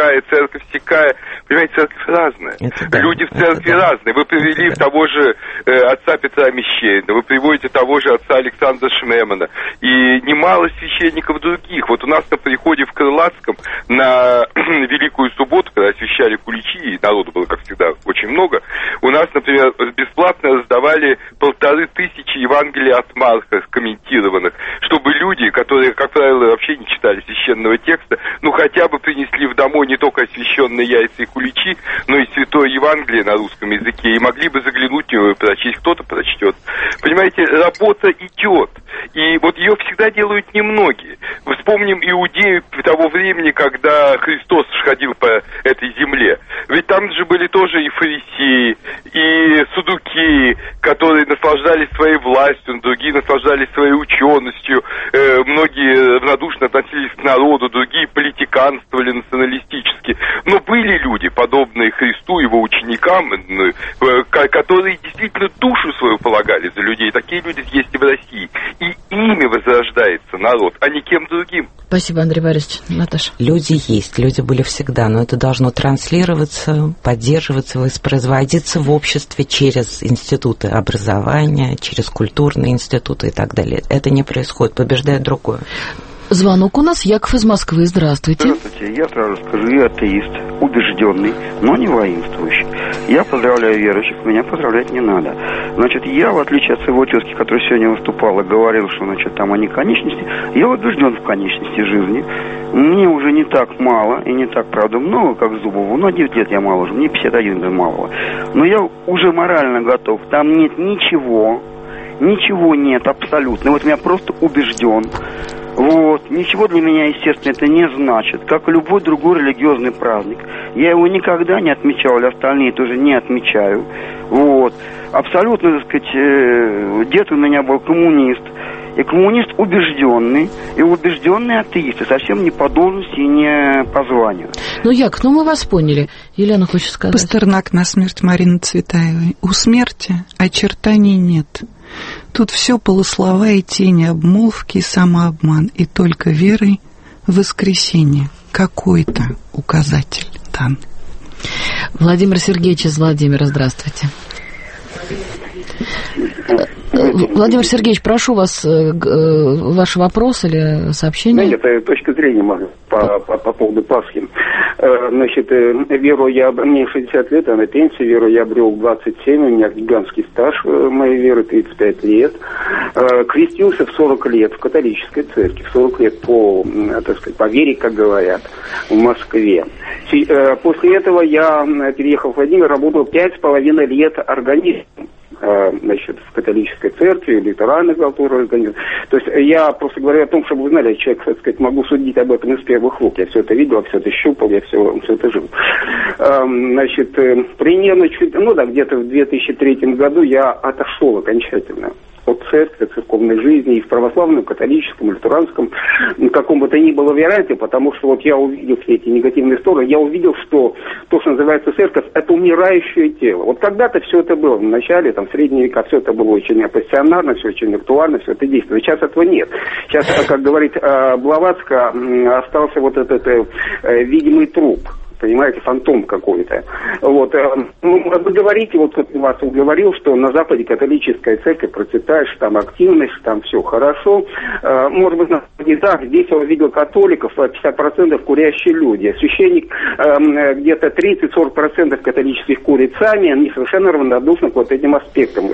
такая, церковь сякая. Понимаете, церковь разная. Люди в церкви разные. Вы привели того же отца Петра Мещерина, вы приводите того же отца Александра Шмемана. И немало священников других. Вот у нас на приходе в Крылатском на Великую Субботу, когда освящали куличи, и народу было, как всегда, очень много, у нас, например, бесплатно раздавали 1500 Евангелий от Марка комментированных, чтобы люди, которые, как правило, вообще не читали священного текста, ну хотя бы принесли в домой не только освященные яйца и куличи, но и Святое Евангелие на русском языке, и могли бы заглянуть в него и прочесть, кто-то прочтет. Понимаете, работа идет, и вот ее всегда делают немногие. Вспомним Иудею того времени, когда Христос ходил по этой земле. Ведь там же были тоже и фарисеи, и саддукеи, которые наслаждались своей властью, другие наслаждались своей ученостью, многие равнодушно относились к народу, другие политиканствовали националистически. Но были люди, подобные Христу, его ученикам, которые действительно душу свою полагали за людей. Такие люди есть и в России. И ими возрождается народ, а не кем другим. Спасибо, Андрей Борисович. Наташа. Люди есть, люди были всегда, но это должно транслироваться, поддерживаться, воспроизводиться в обществе через институты образования, через культурные институты и так далее. Это не происходит, побеждает другое. Звонок у нас. Яков из Москвы. Здравствуйте. Здравствуйте. Я сразу скажу, я атеист, убежденный, но не воинствующий. Я поздравляю верующих, меня поздравлять не надо. Значит, я, в отличие от своего тезки, который сегодня выступал и говорил, что, значит, там они конечности, я убежден в конечности жизни. Мне уже не так мало и не так, правда, много, как Зубову. Но 9 лет я мало уже, мне 51 до малого. Но я уже морально готов. Там нет ничего нет абсолютно. Вот я просто убежден. Вот. Ничего для меня, естественно, это не значит. Как и любой другой религиозный праздник. Я его никогда не отмечал, или остальные тоже не отмечаю. Вот. Абсолютно, так сказать, дед у меня был коммунист. И коммунист убежденный, и убежденный атеист, и совсем не по должности и не по званию. Ну, Як, мы вас поняли. Елена хочет сказать. Пастернак на смерть Марины Цветаевой. У смерти очертаний нет. Тут все полуслова и тени, обмолвки и самообман, и только верой в воскресенье какой-то указатель дан. Владимир Сергеевич из Владимира, здравствуйте. Владимир Сергеевич, прошу вас, ваш вопрос или сообщение? Нет, это точка зрения по поводу Пасхи. Значит, веру я, мне 60 лет, а на пенсии веру я обрел в 27, у меня гигантский стаж моей веры, 35 лет. Крестился в 40 лет в католической церкви, в 40 лет по, так сказать, по вере, как говорят, в Москве. После этого я переехал в Владимир, работал 5,5 лет органистом. Значит, в католической церкви, лютераны, которые организуют. То есть я просто говорю о том, чтобы вы знали, человек, так сказать, могу судить об этом из первых рук. Я все это видел, все это щупал, я все это жил. Значит, примерно где-то в 2003 году я отошел окончательно от церкви, от церковной жизни, и в православном, католическом, лютеранском, каком бы то ни было варианте, потому что вот я увидел все эти негативные стороны, я увидел, что то, что называется церковь, это умирающее тело. Вот когда-то все это было, в начале, там, в средние века, все это было очень пассионарно, все очень актуально, все это действует. Сейчас этого нет. Сейчас, как говорит Блаватска, остался вот этот видимый труп. Понимаете, фантом какой-то. Вот. Вы говорите, вот вас говорил, что на Западе католическая церковь процветает, что там активность, что там все хорошо. Может быть, не так. Здесь я увидел католиков, 50% курящие люди. Священник где-то 30-40% католических курит сами, они совершенно равнодушны к вот этим аспектам.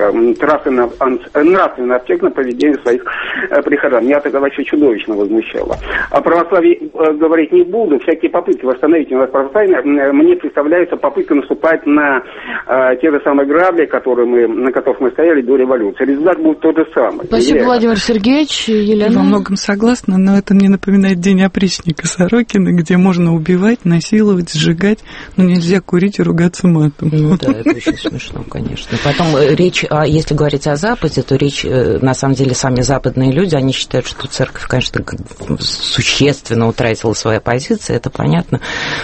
Нравственным аспектам поведения своих прихожан. Меня это вообще чудовищно возмущало. О православии говорить не буду. Всякие попытки восстановить у нас православие, мне представляется попытка наступать на те же самые грабли, на которых мы стояли до революции. Результат будет тот же самый. Спасибо, Владимир Сергеевич. Елена? Во многом согласна, но это мне напоминает день опричника Сорокина, где можно убивать, насиловать, сжигать, но нельзя курить и ругаться матом. Ну да, это очень смешно, конечно. Потом речь, если говорить о Западе, то речь, на самом деле, сами западные люди, они считают, что церковь, конечно, существенно утратила свои позиции, это понятно, но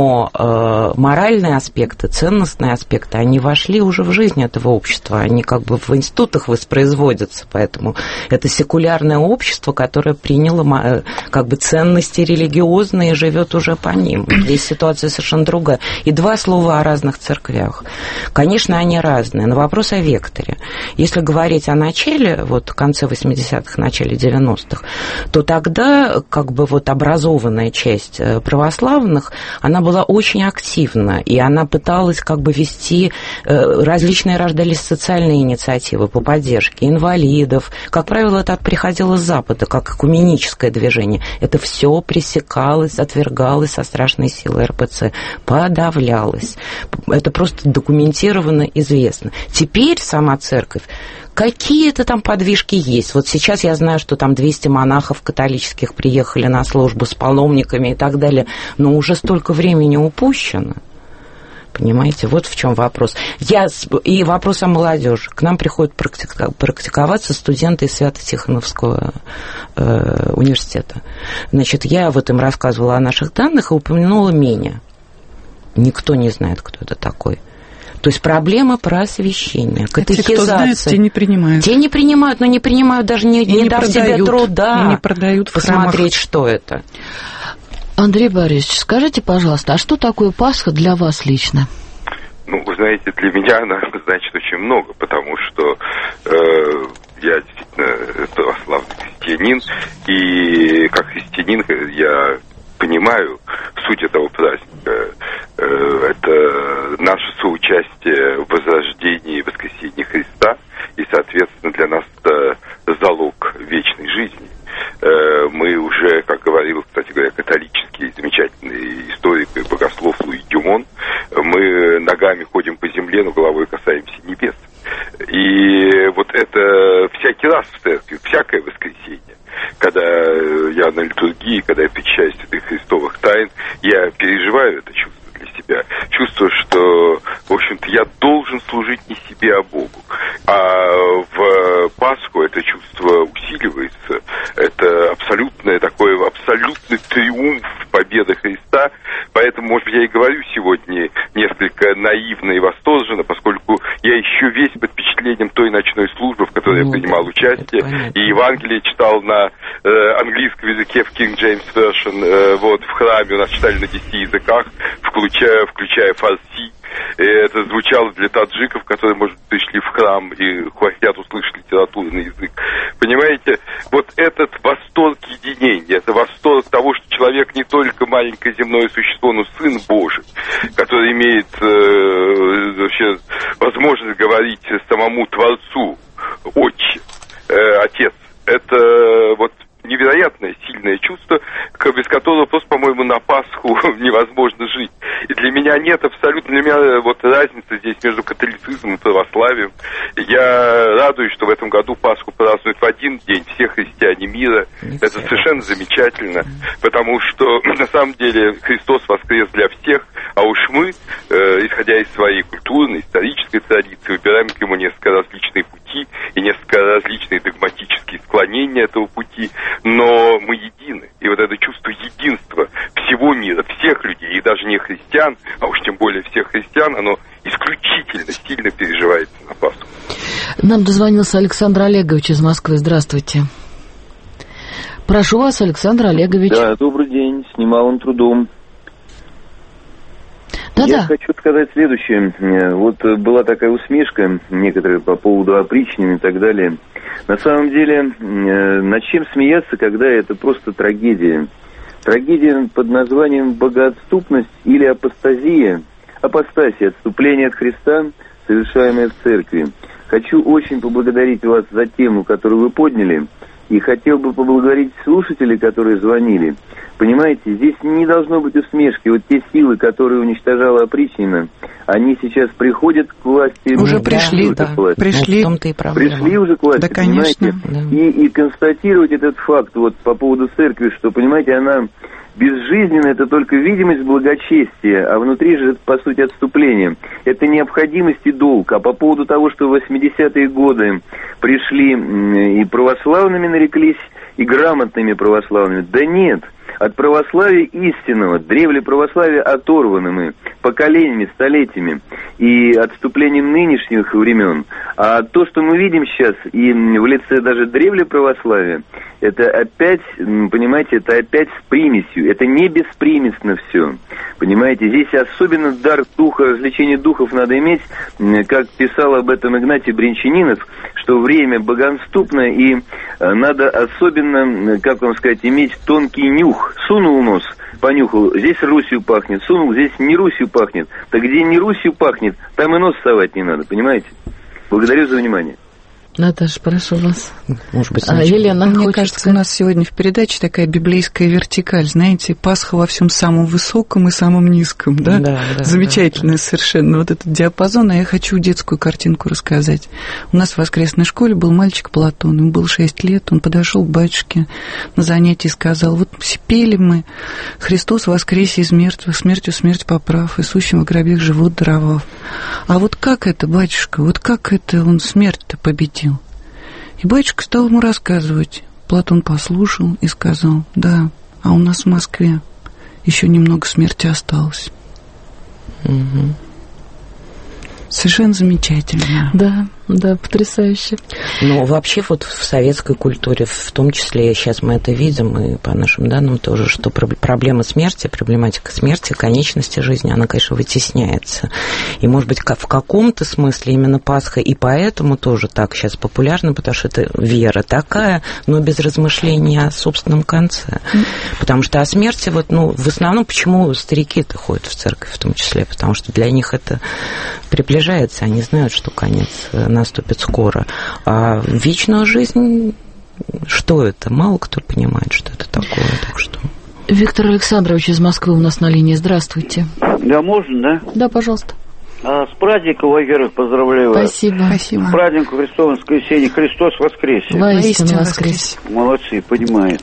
Но моральные аспекты, ценностные аспекты, они вошли уже в жизнь этого общества, они как бы в институтах воспроизводятся, поэтому это секулярное общество, которое приняло как бы ценности религиозные и живет уже по ним. Здесь ситуация совершенно другая. И два слова о разных церквях. Конечно, они разные, но вопрос о векторе. Если говорить о начале, вот в конце 80-х, начале 90-х, то тогда как бы вот образованная часть православных, она была очень активна, и она пыталась как бы вести, различные рождались социальные инициативы по поддержке инвалидов. Как правило, это приходило с Запада, как экуменическое движение. Это все пресекалось, отвергалось со страшной силой РПЦ, подавлялось. Это просто документированно известно. Теперь сама церковь, какие-то там подвижки есть. Вот сейчас я знаю, что там 200 монахов католических приехали на службу с паломниками и так далее, но уже столько времени упущено. Понимаете, вот в чем вопрос. И вопрос о молодежи. К нам приходят практиковаться студенты из Свято-Тихоновского университета. Значит, я вот им рассказывала о наших данных и упомянула Меня. Никто не знает, кто это такой. То есть проблема просвещения, катехизация. Те, кто знает, те не принимают. Те не принимают, но не принимают даже не дав себе труда не продают посмотреть, что это. Андрей Борисович, скажите, пожалуйста, а что такое Пасха для вас лично? Ну, вы знаете, для меня она значит очень много, потому что я действительно православный христианин, и как христианин я понимаю суть этого праздника. Это наше соучастие в возрождении и воскресении Христа, и, соответственно, для нас это залог вечной жизни. Мы уже, как говорил, кстати говоря, католический замечательный историк и богослов Луи Дюмон, мы ногами ходим по земле, но головой касаемся небес. И вот это всякий раз в церкви, всякое воскресенье, когда я на литургии, когда я причащаюсь святых христовых тайн, я переживаю это чувство для себя. Чувство, что, в общем-то, я должен служить не себе, а Богу. А в Пасху это чувство усиливается. Это абсолютный триумф победы Христа. Поэтому, может быть, я и говорю сегодня несколько наивно и восторженно, поскольку я еще весь под впечатлением той ночной службы, в которой я принимал участие, и Евангелие читал на английском языке в King James Version, вот, в храме у нас читали на 10 языках, включая фарси. И это звучало для таджиков, которые, может, пришли в храм и хотят услышать литературный язык. Понимаете, вот этот восторг единения, это восторг того, что человек не только маленькое земное существо, но Сын Божий, который имеет вообще возможность говорить самому Творцу, Отче, Отец. Это вот невероятное сильное чувство, без которого просто, по-моему, на Пасху невозможно жить. И для меня нет абсолютно, для меня вот разница здесь между католицизмом и православием. Я радуюсь, что в этом году Пасху празднуют в один день все христиане мира. Это совершенно замечательно, потому что на самом деле Христос воскрес для всех, а уж мы, исходя из своей культурной, исторической традиции, выбираем к нему несколько различные пути и несколько различные догматические склонения этого пути, но мы едины. И вот это чувство единства всего мира, всех людей, и даже не христиан, а уж тем более всех христиан, оно исключительно сильно переживается на Пасху. Нам дозвонился Александр Олегович из Москвы. Здравствуйте. Прошу вас, Александр Олегович. Да, добрый день, с немалым трудом. Да-да. Я хочу сказать следующее. Вот была такая усмешка некоторая по поводу опричнин и так далее. На самом деле, над чем смеяться, когда это просто трагедия? Трагедия под названием богоотступность или апостазия. Апостасия, отступление от Христа, совершаемое в церкви. Хочу очень поблагодарить вас за тему, которую вы подняли. И хотел бы поблагодарить слушателей, которые звонили. Понимаете, здесь не должно быть усмешки. Вот те силы, которые уничтожала опричнина, они сейчас приходят к власти. Уже пришли, да. Пришли. В том-то и проблема. Пришли уже к власти, да, конечно. Понимаете? И констатировать этот факт вот по поводу церкви, что, понимаете, она безжизненная, это только видимость благочестия, а внутри же, по сути, отступление. Это необходимость и долг. А по поводу того, что в 80-е годы пришли и православными нареклись, и грамотными православными, да нет. От православия истинного, древле православия оторваны мы поколениями, столетиями и отступлением нынешних времен. А то, что мы видим сейчас, и в лице даже древле православия, это опять, понимаете, это опять с примесью. Это не беспримесно все. Понимаете, здесь особенно дар духа, развлечение духов надо иметь, как писал об этом Игнатий Брянчанинов, что время богонступное, и надо особенно, как вам сказать, иметь тонкий нюх. Сунул нос, понюхал, здесь Русью пахнет, сунул, здесь не Русью пахнет. Так где не Русью пахнет, там и нос совать не надо, понимаете? Благодарю за внимание. Наташа, прошу вас. Может быть, Елена, мне кажется, у нас сегодня в передаче такая библейская вертикаль, знаете, Пасха во всем самом высоком и самом низком, да? Да. Замечательно совершенно вот этот диапазон, а я хочу детскую картинку рассказать. У нас в воскресной школе был мальчик Платон, ему было 6 лет, он подошел к батюшке на занятии и сказал: вот пели мы «Христос воскресе из мертвых, смертью смерть поправ, и сущим во гробах живот даровав». А вот как это, батюшка, вот как это он смерть-то победил? И батюшка стал ему рассказывать. Платон послушал и сказал: да, а у нас в Москве еще немного смерти осталось. Угу. Совершенно замечательно. Да, потрясающе. Но вообще вот в советской культуре, в том числе, сейчас мы это видим, и по нашим данным тоже, что проблема смерти, проблематика смерти, конечности жизни, она, конечно, вытесняется. И, может быть, в каком-то смысле именно Пасха и поэтому тоже так сейчас популярна, потому что это вера такая, но без размышления о собственном конце. Потому что о смерти, вот, в основном, почему старики-то ходят в церковь в том числе, потому что для них это приближается, они знают, что конец наступит скоро. А вечная жизнь, что это? Мало кто понимает, что это такое. Так что... Виктор Александрович из Москвы у нас на линии. Здравствуйте. Да, можно, да? Да, пожалуйста. С праздником, во-первых, поздравляю вас. Спасибо. С праздником Христовым воскресенье. Христос воскресе. Воистину воскресе. Молодцы, понимает.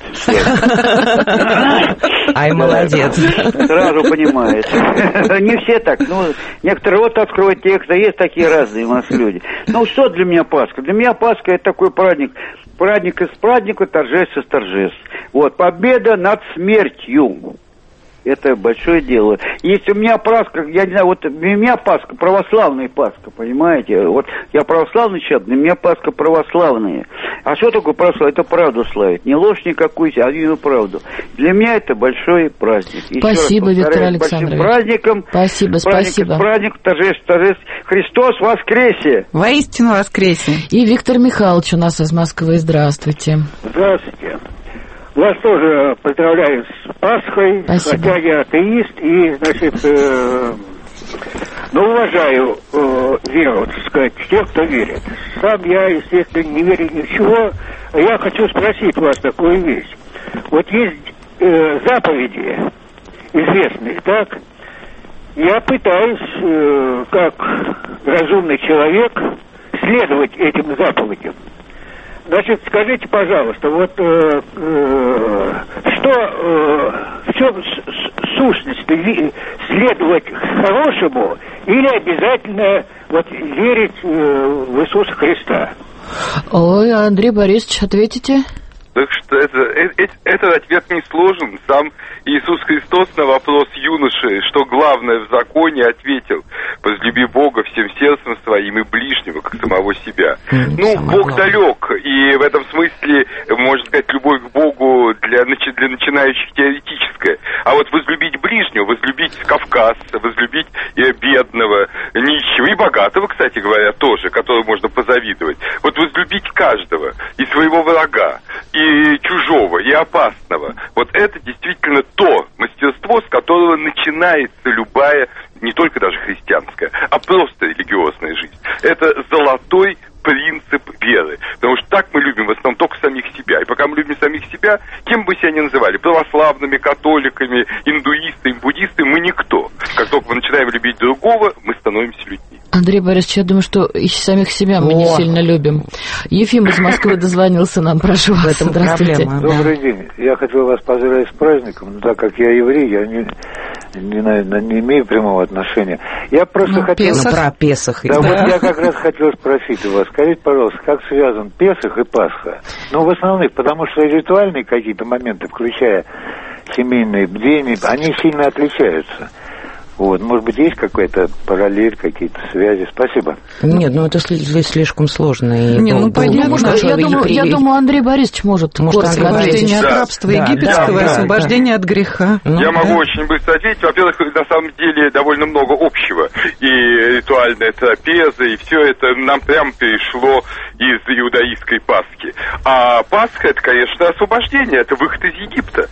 Ай, молодец. Сразу понимает. Не все так. Некоторые вот откроют текст, а есть такие разные у нас люди. Что для меня Пасха? Для меня Пасха – это такой праздник. Праздник из праздника, торжеств из торжеств. Вот, победа над смертью. Это большое дело. Если у меня Пасха, я не знаю, вот у меня Пасха, православная Пасха, понимаете? Вот я православный человек, для меня Пасха православная. А что такое православие? Это правду славить. Не ложь никакую, а именно правду. Для меня это большой праздник. Спасибо, Виктор Александрович. Праздником. Спасибо. Праздник, торжеств. Христос воскресе. Воистину воскресе. И Виктор Михайлович у нас из Москвы. Здравствуйте. Здравствуйте. Вас тоже поздравляю с Пасхой, спасибо. Хотя я атеист и, уважаю веру, так сказать, тех, кто верит. Сам я, естественно, не верю ни в чего. Я хочу спросить вас такую вещь. Вот есть заповеди известные, так? Я пытаюсь, как разумный человек, следовать этим заповедям. Значит, скажите, пожалуйста, вот в чем сущность следовать хорошему или обязательно верить в Иисуса Христа? Ой, Андрей Борисович, ответите? Так что этот ответ не сложен. Сам Иисус Христос на вопрос юноши, что главное в законе, ответил: возлюби Бога всем сердцем своим и ближнего, как самого себя. Бог далек, и в этом смысле, можно сказать, любовь к Богу для начинающих теоретическая. А вот возлюбить ближнего, возлюбить кавказца, возлюбить бедного, нищего и богатого, кстати говоря, тоже, которому можно позавидовать. Вот возлюбить каждого, и своего врага, и чужого, и опасного. Вот это действительно то мастерство, с которого начинается любая, не только даже христианская, а просто религиозная жизнь. Это золотой принцип веры. Потому что так мы любим в основном только самих себя. И пока мы любим самих себя, кем бы себя ни называли, православными, католиками, индуистами, буддистами, мы никто. Как только мы начинаем любить другого, мы становимся людьми. Андрей Борисович, я думаю, что и самих себя мы не сильно любим. Ефим из Москвы дозвонился нам, прошу вас. Здравствуйте. Добрый день. Я хотел вас поздравить с праздником, но так как я еврей, я не имею прямого отношения. Я просто хотел... про Песах. Да, вот я как раз хотел спросить у вас. Скажите, пожалуйста, как связан Песах и Пасха? В основных, потому что ритуальные какие-то моменты, включая семейные бдения, они сильно отличаются. Вот, может быть, есть какая-то параллель, какие-то связи? Спасибо. Нет, это слишком сложно. Не, понятно. Я думаю, Андрей Борисович может освобождение от рабства египетского, освобождение от греха. Я могу очень быстро ответить. Во-первых, на самом деле довольно много общего. И ритуальная трапеза, и все это нам прямо перешло из иудаистской Пасхи. А Пасха, это, конечно, освобождение, это выход из Египта.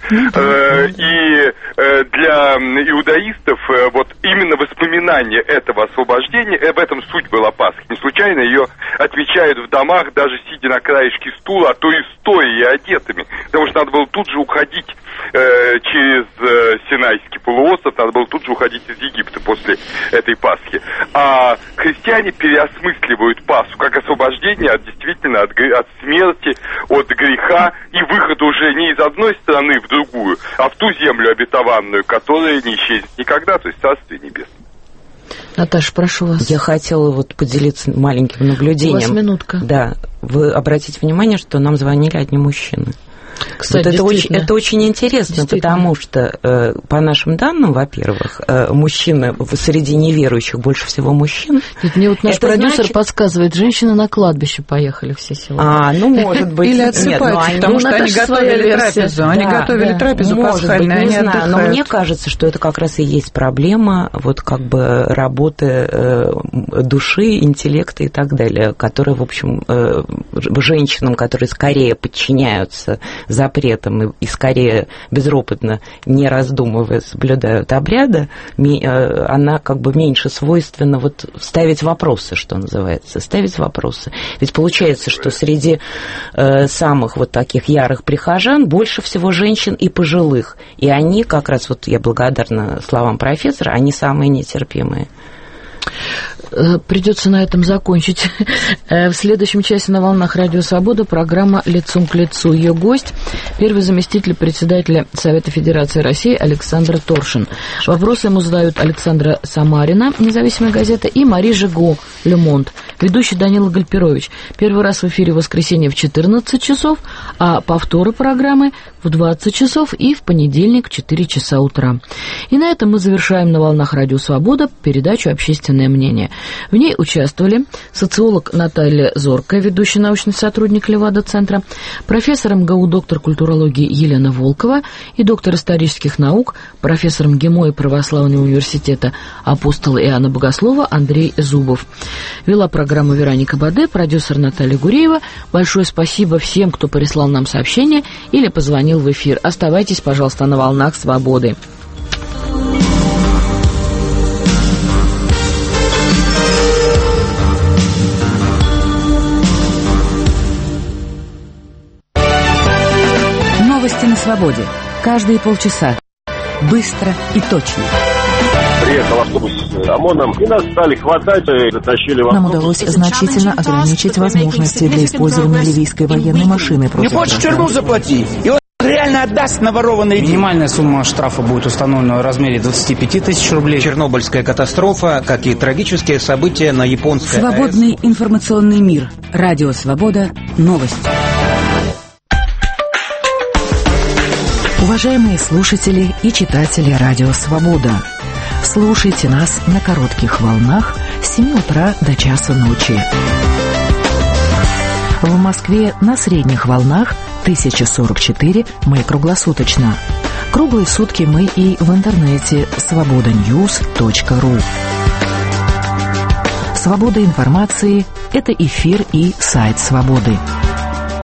И для иудаистов вот именно воспоминание этого освобождения, в этом суть была Пасха. Не случайно ее отмечают в домах, даже сидя на краешке стула, а то и стоя и одетыми. Потому что надо было тут же уходить через Синайский полуостров, надо было тут же уходить из Египта после этой Пасхи. А христиане переосмысливают Пасху как освобождение действительно от смерти, от греха и выход уже не из одной страны в другую, а в ту землю обетованную, которая не исчезнет никогда, то есть Царствие Небесное. Наташа, прошу вас. Я хотела поделиться маленьким наблюдением. У вас минутка. Да. Вы обратите внимание, что нам звонили одни мужчины. Кстати, это очень интересно, потому что, по нашим данным, во-первых, мужчины среди неверующих больше всего мужчин. Мне вот наш продюсер подсказывает, женщины на кладбище поехали все сегодня. Может быть. Или отсыпаются, потому что они готовили трапезу. Они готовили трапезу пасхальную, они отдыхают. Но мне кажется, что это как раз и есть проблема вот как бы работы души, интеллекта и так далее, которая, в общем, женщинам, которые скорее подчиняются запретом и скорее безропотно, не раздумывая, соблюдают обряды, она как бы меньше свойственна вот ставить вопросы, что называется, ставить вопросы. Ведь получается, что среди самых вот таких ярых прихожан больше всего женщин и пожилых. И они как раз, вот я благодарна словам профессора, они самые нетерпимые. Придется на этом закончить. В следующем часе на волнах Радио Свобода программа «Лицом к лицу». Ее гость – первый заместитель председателя Совета Федерации России Александр Торшин. Вопросы ему задают Александра Самарина, независимая газета, и Мари Жиго, Le Monde, ведущий Данила Гальперович. Первый раз в эфире в воскресенье в 14 часов, а повторы программы в 20 часов и в понедельник в 4 часа утра. И на этом мы завершаем на волнах Радио Свобода передачу «Общественное мнение». В ней участвовали социолог Наталья Зоркая, ведущий научный сотрудник Левада-центра, профессор МГУ, доктор культурологии Елена Волкова и доктор исторических наук, профессор МГИМО и Православного университета Апостола Иоанна Богослова Андрей Зубов. Вела программу Вероника Баде, продюсер Наталья Гуреева. Большое спасибо всем, кто прислал нам сообщения или позвонил в эфир. Оставайтесь, пожалуйста, на волнах свободы. Новости на свободе. Каждые полчаса. Быстро и точно. Приехал автобус с ОМОНом, и нас стали хватать и затащили в автобус. Нам удалось значительно ограничить возможности для использования ливийской военной машины против граждан. Не хочешь тюрьму заплати? И он реально отдаст наворованные деньги. Минимальная сумма штрафа будет установлена в размере 25 тысяч рублей. Чернобыльская катастрофа, как и трагические события на японской АЭС. Свободный информационный мир. Радио Свобода. Новости. Уважаемые слушатели и читатели Радио Свобода, слушайте нас на коротких волнах с 7 утра до часа ночи. В Москве на средних волнах 1044 мы круглосуточно. Круглые сутки мы и в интернете svobodanews.ru. Свобода информации – это эфир и сайт Свободы.